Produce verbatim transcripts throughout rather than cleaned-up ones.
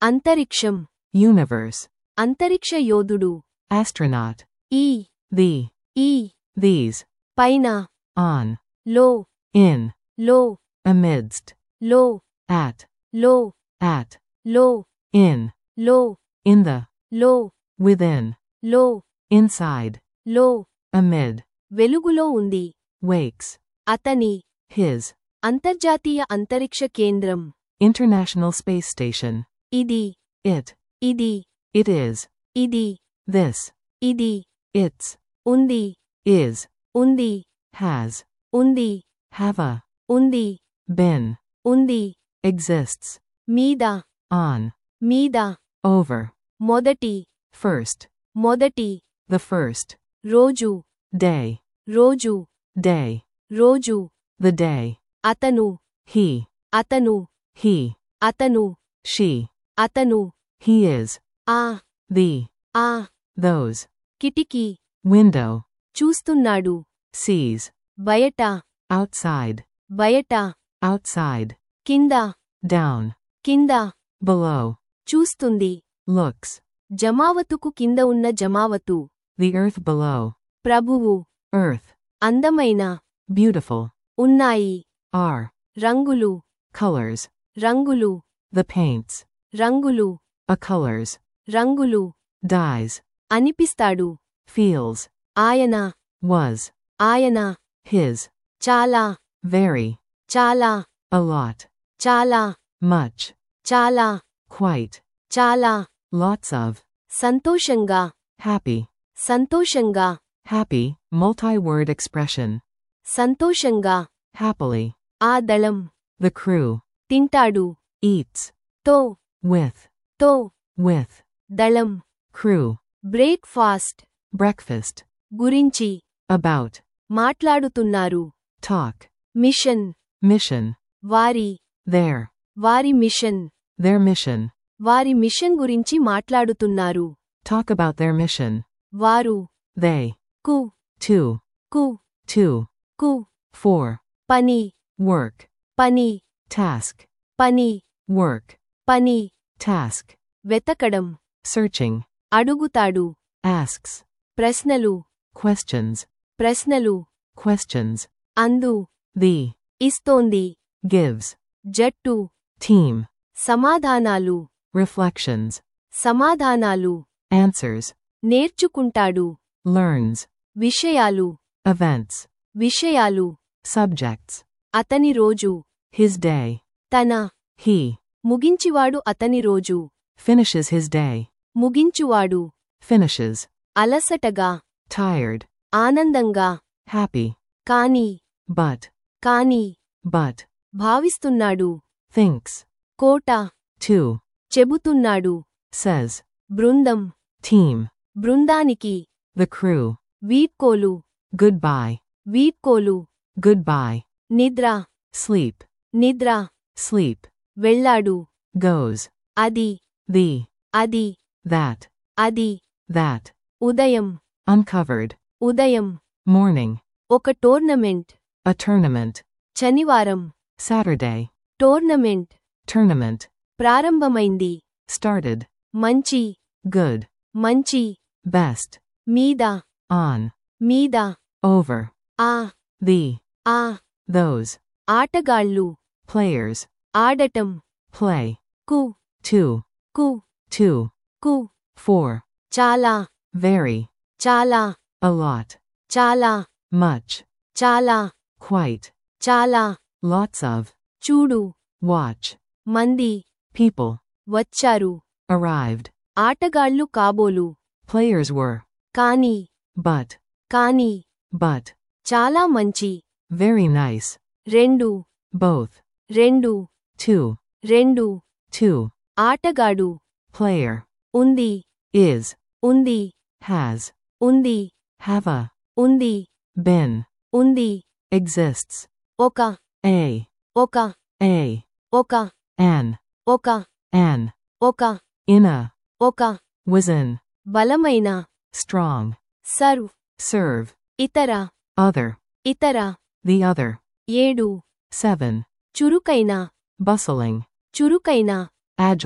అంతరిక్షం. universe, అంతరిక్ష యోధుడు. astronaut, ఈ. the, ఈ. these, పైన. on, లో. in, లో. amidst, లో. at, లో. at, లో. in, లో. in the, లో. within, లో. inside, లో. amid, వెలుగులో ఉంది. wakes, అతని. his, అంతర్జాతీయ అంతరిక్ష కేంద్రం. international space station, ఇది. it, ఇది. it is, ఇది. this, ఇది. its, ఉంది. is, ఉంది. has, ఉంది. have a, ఉంది. been, ఉంది. exists, మీద. on, మీద. over, మొదటి. first, మొదటి. the first, రోజు. day, రోజు. day, రోజు. the day, అతను. he, అతను. he, అతను. she, అతను. he is, ఆ. the, ఆ. those, కిటికీ. window, చూస్తున్నాడు. sees, బయట. outside, బయట. outside, కింద. down, కింద. below, చూస్తుంది. looks, జమావతుకు కింద ఉన్న జమావతు. the earth below, ప్రభువు. earth, అందమైన. beautiful, ఉన్నాయి. are, రంగులు. colors, రంగులు. the paints, రంగులు. a colors, రంగులు. dyes, అనిపిస్తాడు. feels, ఆయన. was, ఆయన. his, చాలా. very, చాలా. a lot, చాలా. much, చాలా. quite, చాలా. lots of, సంతోషంగా. happy, సంతోషంగా. happy, multi-word expression, సంతోషంగా. happily, ఆ దళం. the crew, తింటాడు. eats, తో. with, తో. with, దళం. crew, breakfast. breakfast, గురించి. about, మాట్లాడుతున్నారు. talk, mission. mission, వారి. their, వారి మిషన్. their mission, వారి మిషన్ గురించి మాట్లాడుతున్నారు. talk about their mission, వారు. they, కు. two, కు. two, కు. four, పని. work, పని. task, పని. work, పని. task, వెతకడం. searching, అడుగుతాడు. asks, ప్రశ్నలు. questions, ప్రశ్నలు. questions, అందు. the, ఇస్తోంది. gives, జట్టు. team, సమాధానాలు. reflections, సమాధానాలు. answers, నేర్చుకుంటాడు. learns, విషయాలు. events, విషయాలు. subjects, అతని రోజు. his day, తన. he, ముగించివాడు అతని రోజు. finishes his day, ముగించువాడు. finishes, అలసటగా. tired, ఆనందంగా. happy, కాని. but, కాని. but, భావిస్తున్నాడు. thinks, కోట. too, చెబుతున్నాడు. says, బృందం. team, బృందానికి. the crew, వీడ్కోలు. goodbye, వీడ్కోలు. goodbye, నిద్ర. sleep, నిద్ర. sleep, వెళ్ళాడు. goes, అది. the, అది. that, అది. that, ఉదయం. uncovered, ఉదయం. morning, ఒక టోర్నమెంట్. a tournament, శనివారం. Saturday, tournament. tournament, ప్రారంభమైంది. started, మంచి. good, మంచి. best, మీద. on, మీద. over, ఆ. the, ఆ. those, ఆటగాళ్ళు. players, ఆడటం. play, కు. two, కు. two, కు. four, చాలా. very, చాలా. a lot, చాలా. much, చాలా. quite, చాలా. lots of, చూడు. watch, మంది. people, వచ్చారు. arrived, ఆటగాళ్ళు కాబోలు. players were, కాని. but, కాని. but, చాలా మంచి. very nice, రెండు. both, రెండు. two, రెండు. two, ఆటగాడు. player, ఉంది. is, ఉంది. has, ఉంది. have a, ఉంది. been, ఉంది. exists, ఒక. a, ఒక. a, ఒక. an, ఒక. an, ఒక. in a, ఒక. was in, బలమైన. strong, serve. serve, ఇతర. other, ఇతర. the other, ఏడు. seven, చురుకైన. bustling, చురుకైన. agile,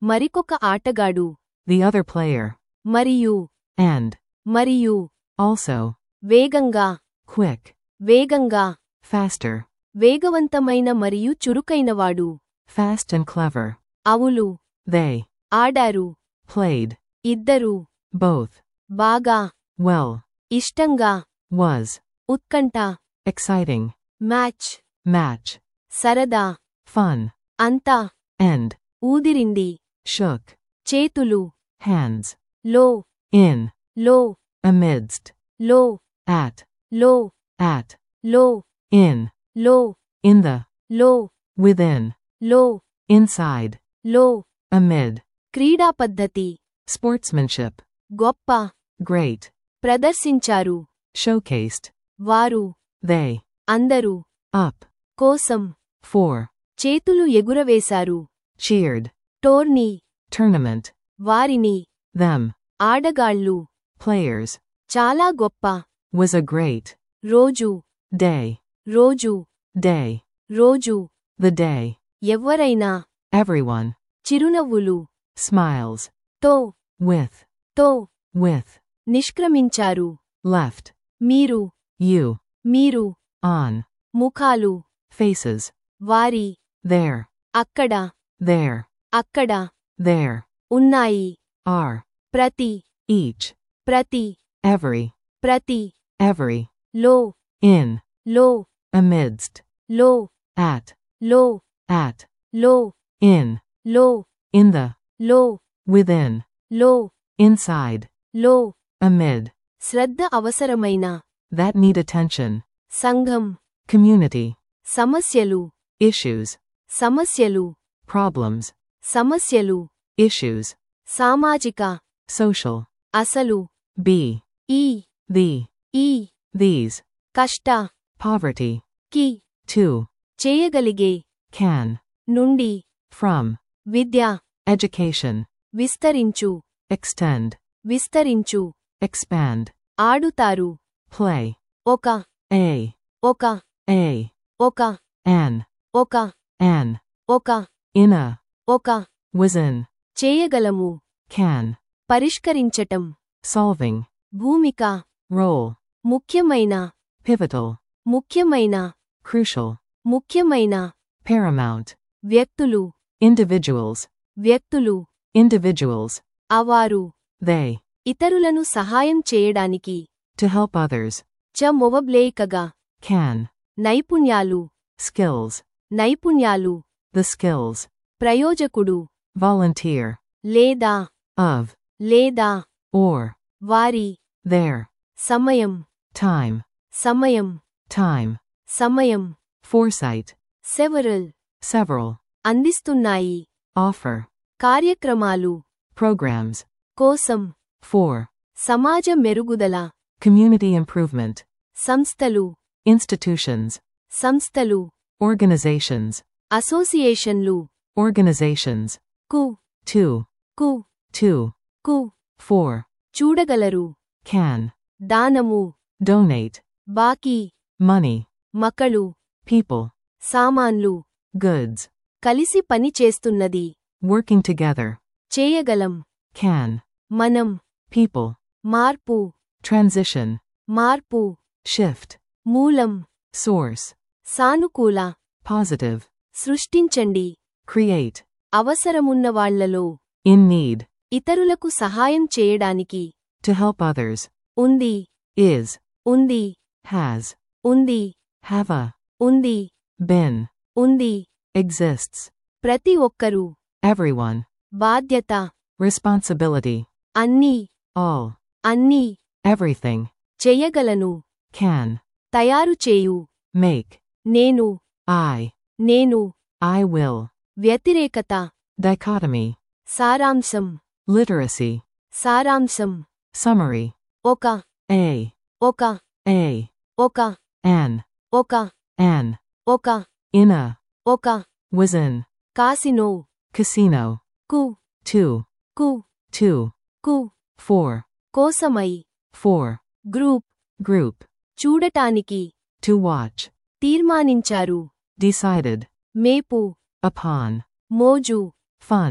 మరికొక ఆటగాడు. The other player. మరియు. And. మరియు. Also. వేగంగా. Quick. వేగంగా. Faster. వేగవంతమైన మరియు చురుకైనవాడు. Fast and clever. అవులు. They. ఆడారు. Played. ఇద్దరు. Both. బాగా. Well. ఇష్టంగా. Was. ఉత్కంఠ. Exciting. మ్యాచ్. Match. సరదా. Fun. అంతా. End. ఊదిరింది. Shook. చేతులు. Hands. లో. In. లో. Amidst. లో. At. లో. At. లో. In. లో. In the. లో. Within. లో. Inside. లో. Amid. క్రీడా పద్ధతి. Sportsmanship. గొప్ప. Great. ప్రదర్శించారు. Showcased. వారు. They. అందరూ. Up. కోసం. For. చేతులు ఎగురవేశారు. Cheered. టోర్నీ. Tournament. వారిని. Them. ఆడగాళ్ళు. Players. చాలా గొప్ప. Was a great. రోజు. Day. రోజు. Day. రోజు. The day. ఎవ్వరైనా. Everyone. చిరునవ్వులు. Smiles. తో. With. తో. With. నిష్క్రమించారు. Left. మీరు. You. మీరు. On. ముఖాలు. Faces. వారి. There. అక్కడ. There. అక్కడ. There. ఉన్నాయి. Are. ప్రతి. Each. ప్రతి. Every. ప్రతి. Every. లో. In. లో. Amidst. లో. At. లో. At. లో. In. లో. In the. లో. Within. లో. Inside. లో. Amid. శ్రద్ధ అవసరమైన. That need attention. సంఘం. Community. సమస్యలు. Issues. సమస్యలు. Problems. సమస్యలు. Issues. సామాజిక. Social. అసలు. Be. ఈ. The. ఈ. These. కష్ట. Poverty. కి. To. చేయగలిగే. Can. నుండి. From. Vidya. Education. విస్తరించు. Extend. విస్తరించు. Expand. ఆడుతారు. Play. ఒక. A. ఒక. A. ఒక. An. ఒక. An. ఒక. In a. ఒక. Was in. చేయగలము. Can. పరిష్కరించటం. Solving. భూమిక. Role. ముఖ్యమైన. Pivotal. ముఖ్యమైన. Crucial. ముఖ్యమైన. Paramount. వ్యక్తులు. Individuals. వ్యక్తులు. Individuals. అవారు. They. ఇతరులను సహాయం చేయడానికి. To help others. చ మొవబ్లేకగా. Can. నైపుణ్యాలు. Skills. నైపుణ్యాలు. The skills. ప్రయోజకుడు. Volunteer. లేదా. Of. లేదా. Or. వారి. Their. సమయం. Time. సమయం. Time. సమయం. Foresight. సెవరల్. Several. అందిస్తున్నాయి. Offer. కార్యక్రమాలు. Programs. కోసం. For. సమాజ మెరుగుదల. Community improvement. సంస్థలు. Institutions. సంస్థలు. Organizations. అసోసియేషన్లు. Organizations. కు. To. కు. To. కు. For. చూడగలరు. Can. దానము. Donate. బాకీ. Money. మకలు. People. సామాన్లు. Goods. కలిసి పని చేస్తున్నది. Working together. చేయగలం. Can. మనం. People. మార్పు. Transition. మార్పు. Shift. మూలం. Source. సానుకూల. Positive. సృష్టించండి. Create. అవసరమున్నవాళ్లలో. In need. ఇతరులకు సహాయం చేయడానికి. To help others. ఉంది. Is. ఉంది. Has. ఉంది. Have a. ఉంది. Been. ఉంది. Exists. ప్రతి ఒక్కరూ. Everyone. బాధ్యత. Responsibility. అన్నీ. All. అన్నీ. Everything. చెయ్యగలను. Can. తయారు చేయు. Make. నేను. I. నేను. I will. వ్యతిరేకత. Dichotomy. సారాంశం. Literacy. సారాంశం. Summary. ఒక. A. ఒక. A. ఒక. An. ఒక. An. ఒక. In a. ఒక. Was in. కాసినో. Casino. కు. To. కు. To. కు. For. కోసమై. For. గ్రూప్. Group. చూడటానికి. To watch. తీర్మానించారు. Decided. మేపు. Upon. మోజు. Fun.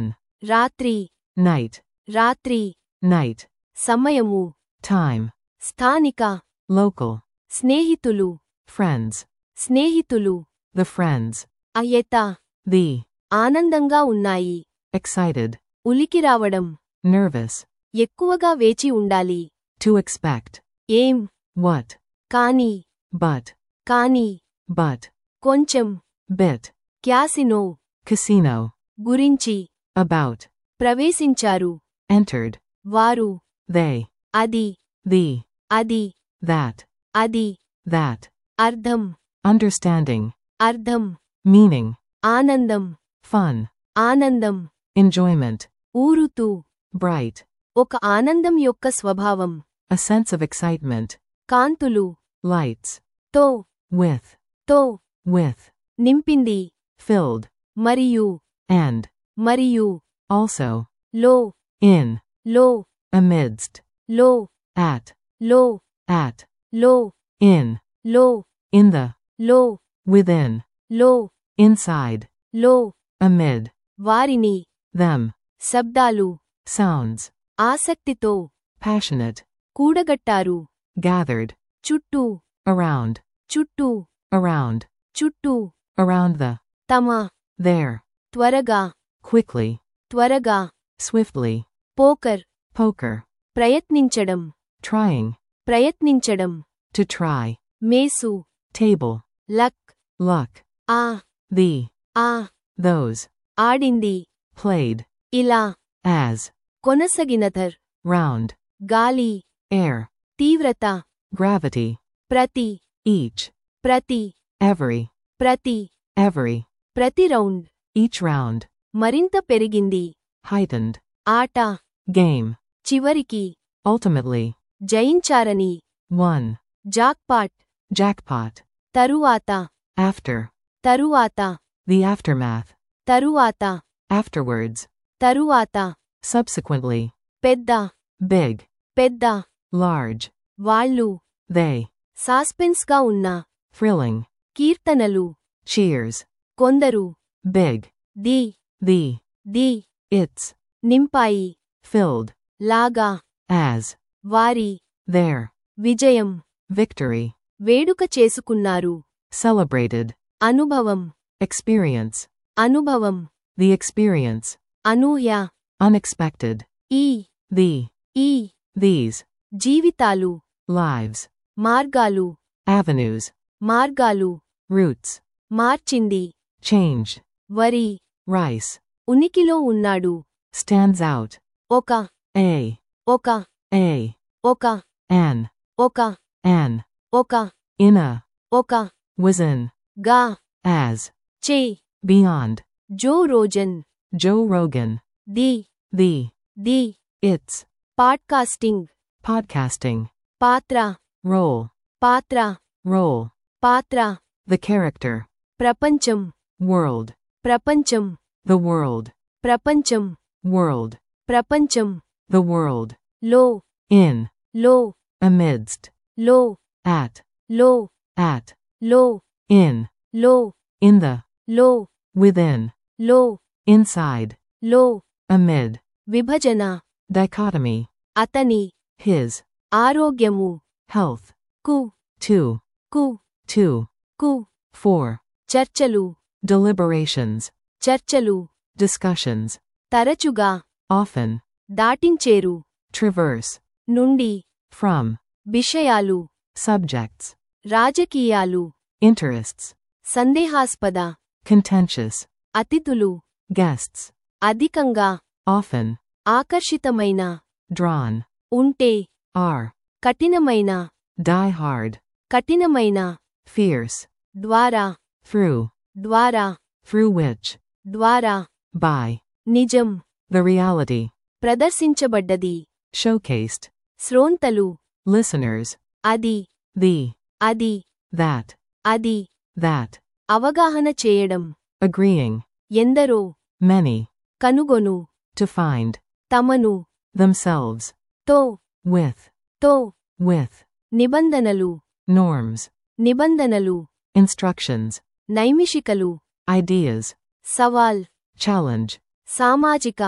రాత్రి night, రాత్రి night, సమయము time, స్థానిక local, స్నేహితులు friends, స్నేహితులు the friends, అయత the, ఆనందంగా ఉన్నాయి excited, ఉలికిరావడం nervous, ఎక్కువగా వేచి ఉండాలి to expect, ఏం what, కాని but, కాని but, కొంచెం bit, క్యాసినో casino, గురించి about, ప్రవేశించారు entered, వారు they, అది the, అది that, అది that, అర్థం understanding, అర్థం meaning, ఆనందం fun, ఆనందం enjoyment, ఊరుతూ bright, ఒక ఆనందం యొక్క స్వభావం a sense of excitement, కాంతులు lights, తో with, తో with, నింపింది filled, మరియు and, మరియు also, లో in, లో amidst, లో at, లో at, లో in, లో in the, లో within, లో inside, లో amid, వారిని them, శబ్దాలు sounds, ఆసక్తితో passionate, కూడగట్టారు gathered, చుట్టూ around, చుట్టూ around, చుట్టూ around the, తమ there, త్వరగా quickly, త్వరగా swiftly, పోకర్ poker, ప్రయత్నించడం trying, ప్రయత్నించడం to try, మేసు table, లక్ luck, ఆ the, ఆ those, ఆడింది played, ఇలా as, కొనసగినధర్ round, గాలి air, తీవ్రత gravity, ప్రతి each, ప్రతి every, ప్రతి every, ప్రతి రౌండ్ each round, మరింత పెరిగింది heightened, ఆట game, చివరికి ultimately, జయించారని one, జాక్పాట్ jackpot, తరువాత after, తరువాత the aftermath, తరువాత afterwards, తరువాత subsequently, పెద్ద big, పెద్ద large, వాళ్ళు they, సాస్పెన్స్గా ఉన్న thrilling, కీర్తనలు cheers, కొందరు big, the the, the its, నింపాయి filled, లాగా as, వారి their, విజయం victory, వేడుక చేసుకున్నారు celebrated, అనుభవం experience, అనుభవం the experience, అనూహ్య unexpected, ఈ the, ఈ these, జీవితాలు lives, మార్గాలు avenues, మార్గాలు routes, మార్చింది changed, వరి rice, ఉనికిలో ఉన్నాడు stands out, ఒక a, ఒక a, ఒక an, ఒక an, ఒక in a, ఒక was in, గా as, చే beyond, Joe Rogan Joe Rogan, the the, the its, podcasting podcasting, పాత్ర role, పాత్ర role, పాత్ర the character, ప్రపంచం world, ప్రపంచం the world, ప్రపంచం world, ప్రపంచం the world, లో in, లో amidst, లో at, లో at, లో in, లో in the, లో within, లో inside, లో amid, విభజన dichotomy, అతని his, ఆరోగ్యము health, కు two, కు two, కు four, చర్చలు deliberations, చర్చలు discussions, తరచుగా often, దాటించేరు traverse, నుండి from, విషయాలు subjects, రాజకీయాలు interests, సందేహాస్పద contentious, అతిథులు guests, అధికంగా often, ఆకర్షితమైన drawn, ఉంటే are, కఠినమైన die hard, కఠినమైన fierce, ద్వారా through, ద్వారా through which, ద్వారా by, నిజం the reality, ప్రదర్శించబడ్డది showcased, శ్రోంతలు listeners, అది the, అది that, అది that, అవగాహన చేయడం agreeing, ఎందరో many, కనుగొను to find, తమను themselves, తో with, తో with, నిబంధనలు norms, నిబంధనలు instructions, నైమిషికలు ideas, సవాల్ challenge, సామాజిక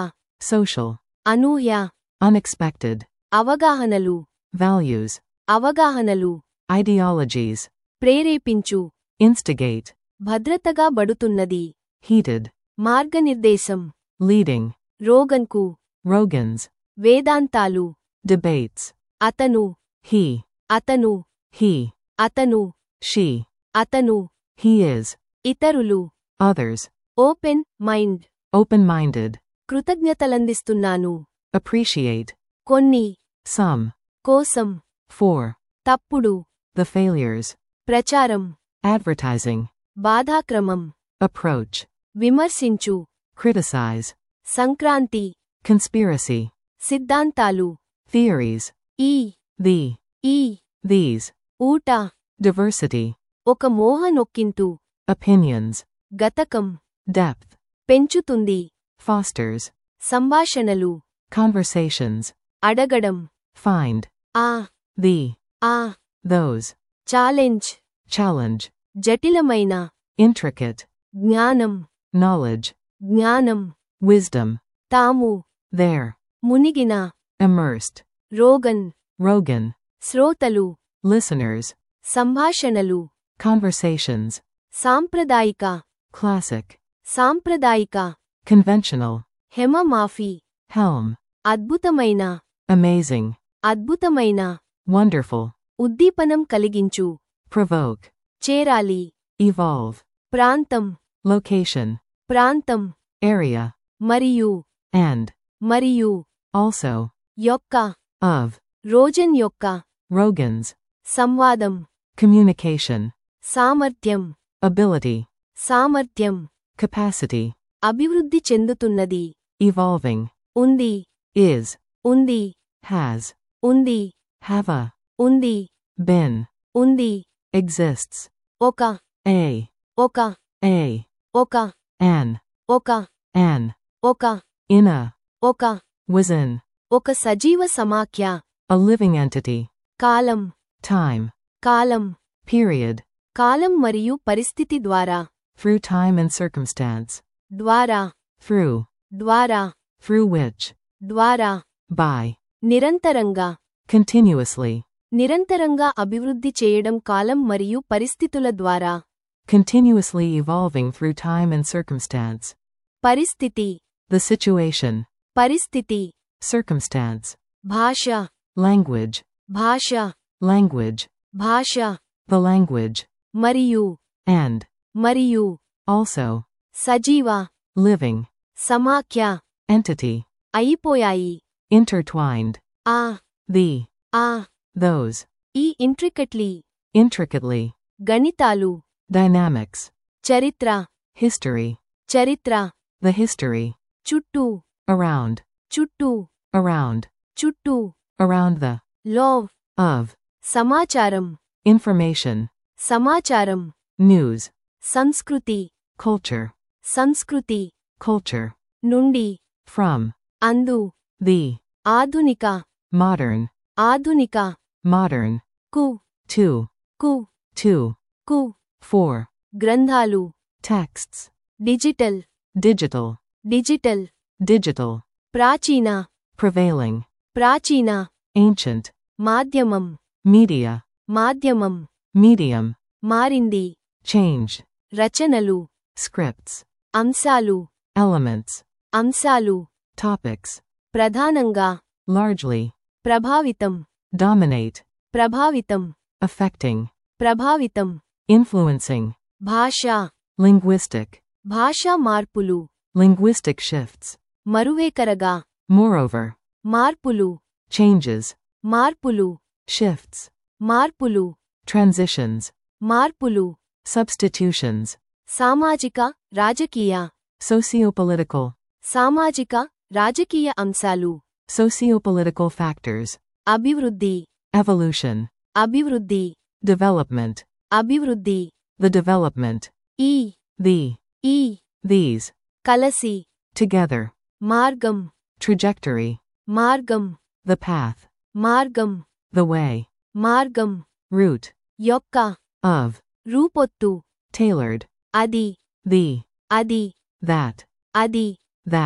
social, అనూహ్య, unexpected, అవగాహనలు, values, అవగాహనలు, ideologies, ప్రేరేపించు, instigate, భద్రతగా బడుతున్నది, heated, మార్గనిర్దేశం, leading, రోగన్కు, Rogans, వేదాంతాలు, debates, అతను, he, అతను, he, అతను, she, అతను, he is, ఇతరులు, others, ఓపెన్ మైండ్, open-minded, కృతజ్ఞతలందిస్తున్నాను, appreciate, కొన్ని, some, కోసం, for, తప్పుడు, the failures, ప్రచారం, advertising, బాధాక్రమం, approach, విమర్శించు, criticize, సంక్రాంతి, conspiracy, సిద్ధాంతాలు, theories, ఈ, the, ఈ, these, ఊట, diversity, ఒక మోహ నొక్కింతు, opinions, గతకం, depth, పెంచుతుంది, fosters, సంభాషణలు, conversations, అడగడం, find, ఆ, the, ఆ, those, ఛాలెంజ్, challenge, జటిలమైన, intricate, జ్ఞానం, knowledge, జ్ఞానం, wisdom, తాము, there, మునిగిన, immersed, రోగన్, Rogan, శ్రోతలు, listeners, సంభాషణలు, conversations, సాంప్రదాయిక, classic, సాంప్రదాయిక, conventional, హెమ మాఫీ, helm, అద్భుతమైన, amazing, అద్భుతమైన, wonderful, ఉద్దీపనం కలిగించు, provoke, చేరాలి, evolve, ప్రాంతం, location, ప్రాంతం, area, మరియు, and, మరియు, also, యొక్క, of, రోజన్ యొక్క, Rogans, సంవాదం, communication, సామర్థ్యం, ability, సామర్థ్యం, capacity, అభివృద్ధి చెందుతున్నది, evolving, ఉంది, is, ఉంది, has, ఉంది, have a, ఉంది, been, ఉంది, exists, ఒక, a, ఒక, a, ఒక, an, ఒక, an, ఒక, in a, ఒక, was in, ఒక సజీవ సమాఖ్య, a living entity, column, time, column, period, కాలం మరియు పరిస్థితి ద్వారా, through time and circumstance, ద్వారా, through, ద్వారా, through which, ద్వారా, by, నిరంతరంగా, continuously, నిరంతరంగా అభివృద్ధి చేయడం కాలం మరియు పరిస్థితుల ద్వారా, continuously evolving through time and circumstance, పరిస్థితి, the situation, పరిస్థితి, circumstance, భాష, language, భాష, language, భాష, the language, మరియు, and, మరియు, also, సజీవ, living, సమాఖ్య, entity, అయిపోయాయి, intertwined, ఆ, the, ఆ, those, ఈ ఇంట్రికట్లీ, intricately, గణితాలు, dynamics, చరిత్ర, history, చరిత్ర, the history, చుట్టూ, around, చుట్టూ, around, చుట్టూ, around the, లోవ్, of, సమాచారం, information, సమాచారం, news, సంస్కృతి, culture, సంస్కృతి, culture, నుండి, from, అందు, the, ఆధునిక, modern, ఆధునిక, modern, కు, to, కు, to, కు, for, గ్రంథాలు, texts, digital, digital, digital, digital, ప్రాచీన, prevailing, ప్రాచీన, ancient, మాధ్యమం, media, మాధ్యమం, medium, మారింది, change, రచనలు, scripts, అంశాలు, elements, అంశాలు, topics, ప్రధానంగా, largely, ప్రభావితం, dominate, ప్రభావితం, affecting, ప్రభావితం, influencing, భాష, linguistic, భాషా మార్పులు, linguistic shifts, మరువేకరగా, moreover, మార్పులు, changes, మార్పులు, shifts, మార్పులు, transitions, మార్పులు, substitutions, సామాజిక, రాజకీయ, sociopolitical, సామాజిక, రాజకీయ అంశాలు, sociopolitical factors, అభివృద్ధి, evolution, అభివృద్ధి, development, అభివృద్ధి, the development, ఈ, the, ఈ, these, కలసి, together, మార్గం, trajectory, మార్గం, the path, మార్గం, the way, మార్గం, route, యొక్క, of, రూపొత్తు, tailored, అది, the, అది, that, అది, that,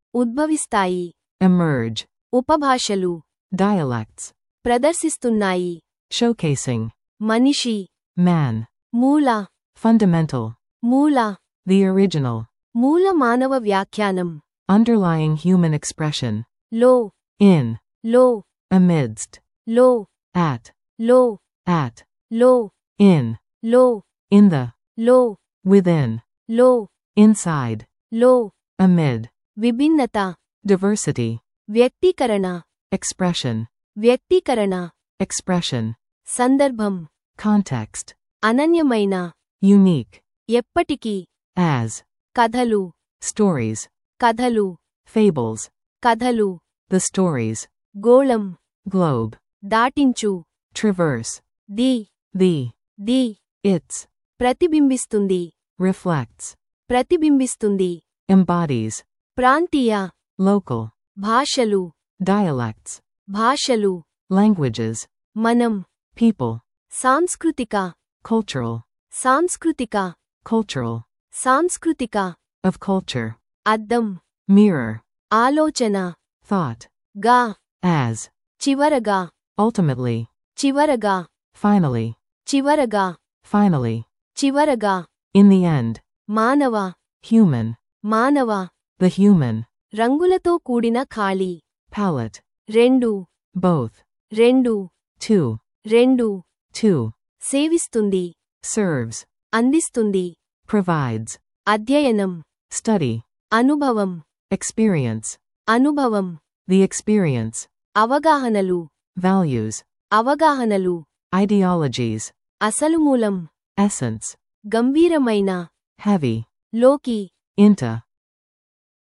ఉద్భవిస్తాయి. emerge, ఉపభాషలు dialects, ప్రదర్శిస్తున్నాయి. showcasing, మనిషి man, మూల fundamental, మూల the original, మూల మానవ వ్యాఖ్యానం. underlying human expression, లో in, లో amidst, లో at, లో at, లో in, లో in the, లో within, లో inside, లో amid, విభిన్నత diversity, వ్యక్తీకరణ expression, వ్యక్తీకరణ expression, సందర్భం context, అనన్యమైన unique, ఎప్పటికీ as, కథలు stories, కథలు fables, కథలు the stories, గోళం globe, దాటించు traverse, the the, the its, ప్రతిబింబిస్తుంది reflects, ప్రతిబింబిస్తుంది embodies, ప్రాంతీయ local, భాషలు dialects, భాషలు languages, మనం people, సాంస్కృతిక cultural, సాంస్కృతిక cultural, సాంస్కృతిక of culture, అద్దం mirror, ఆలోచన thought, గా as, చివరగా ultimately, చివరగా finally, చివరగా finally, చివరగా in the end, మానవ human, మానవ the human, రంగులతో కూడిన ఖాళీ palette, రెండు both, రెండు two, రెండు two, సేవిస్తుంది serves, అందిస్తుంది provides, అధ్యయనం study, అనుభవం experience, అనుభవం the experience, అవగాహనలు values, అవగాహనలు ideologies, అసలు మూలం essence, గంభీరమైన heavy, లోకి into,